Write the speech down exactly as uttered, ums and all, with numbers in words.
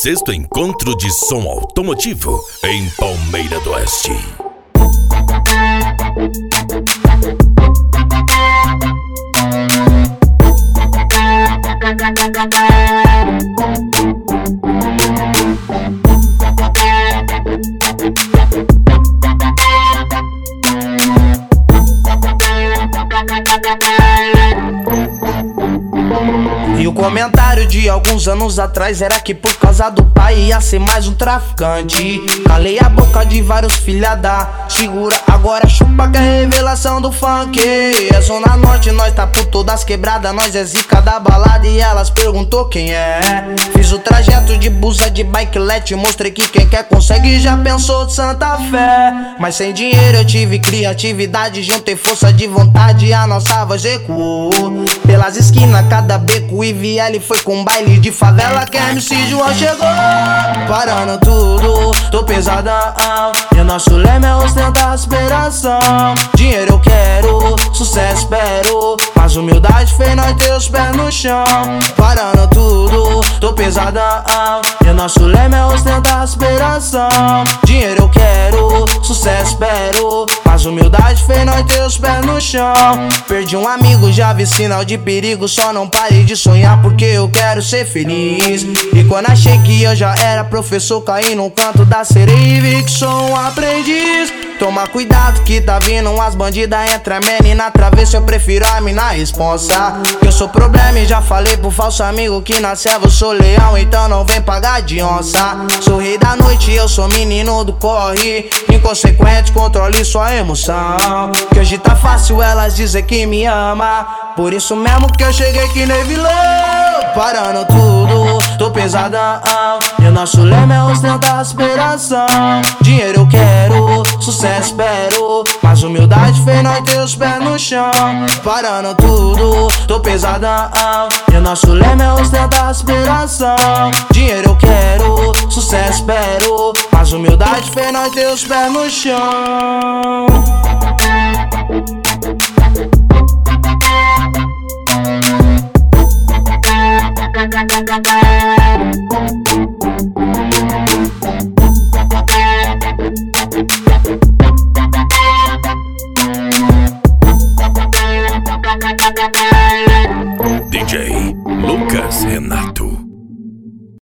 sexto encontro de som automotivo em Palmeira do Oeste. E o comentário de alguns anos atrás era que por causa do pai ia ser mais um traficante. Calei a boca de vários filha da segura, agora chupa que é revelação do funk. É Zona Norte, nós tá por todas quebradas, nós é zica da balada e elas perguntou quem é. Fiz o trajeto de busa de bikelet, mostrei que quem quer consegue, já pensou de Santa Fé. Mas sem dinheiro eu tive criatividade, juntei força de vontade, a nossa voz ecoou pelas esquinas, cada beco e V L foi com baile de favela que M C João chegou. Parando tudo, tô pesadão, e o nosso lema é ostentar a aspiração. Dinheiro eu quero, sucesso espero, mas humildade fez nós ter os pés no chão. Parando tudo, tô pesadão, e o nosso lema é ostentar a aspiração. Dinheiro eu quero, sucesso espero, mas humildade fez nós ter os pés no chão. Perdi um amigo, já vi sinal de perigo, só não parei de sonhar porque eu quero ser feliz. E quando achei que eu já era professor, caí num canto da sereia e vi que sou um aprendiz. Toma cuidado que tá vindo umas bandidas entre a menina na travessa, eu prefiro a mina responsa. Eu sou problema e já falei pro falso amigo que na selva eu sou leão, então não vem pagar de onça. Sou rei da noite, eu sou menino do corre, inconsequente, controle sua emoção. Que hoje tá fácil elas dizer que me ama, por isso mesmo que eu cheguei aqui nem vilão. Parando tudo, tô pesadão, e o nosso lema é ostentar a aspiração. Dinheiro eu quero, sucesso espero, mas humildade fez nós ter os pés no chão. Parando tudo, tô pesadão, e o nosso lema é ostentar a aspiração. Dinheiro eu quero, sucesso espero, mas humildade fez nós ter os pés no chão.